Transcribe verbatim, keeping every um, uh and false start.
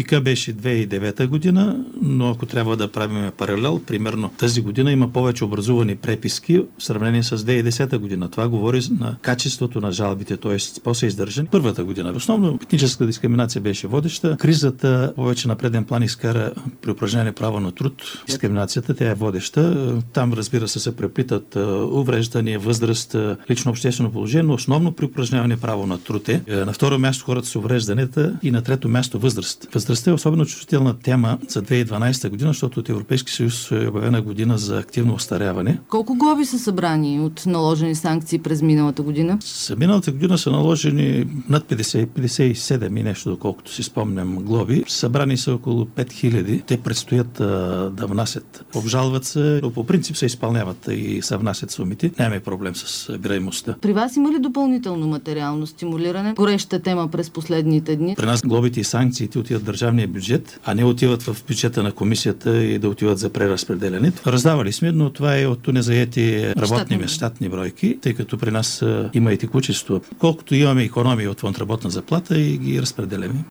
Пика беше две хиляди и девета година, но ако трябва да правим паралел, примерно тази година има повече образувани преписки в сравнение с две хиляди и десета година. Това говори на качеството на жалбите, т.е. по-са издържани. Първата година. Основно етническа дискриминация беше водеща. Кризата повече на преден план изкара при упражняване право на труд. Дискриминацията, тя е водеща. Там, разбира се, се преплитат увреждания, възраст, лично обществено положение, но основно при упражняване право на труд е. На второ място хората с уврежданията и на трето място възраст. Възрастта е особено чувствителна тема за две хиляди и дванадесета година, защото от Европейски съюз е обявена година за активно остаряване. Колко глоби са събрани от наложени санкции през миналата година? За миналата година са наложени над петдесет, петдесет и седем и нещо, доколкото си спомням, глоби. Събрани са около пет хиляди. Те предстоят а, да внасят. Обжалват се, но по принцип се изпълняват и се внасят сумите. Нямаме проблем с събираемостта. При вас има ли допълнително материално стимулиране? Гореща тема през последните дни. При нас глобите и санкциите отиват в държавния бюджет, а не отиват в бюджета на комисията и да отиват за преразпределяне. Раздавали сме, но това е от незаети работни места, щатни бройки, тъй като при нас има и текучество. Колкото имаме икономия от фонд работна заплата и ги разпределяме.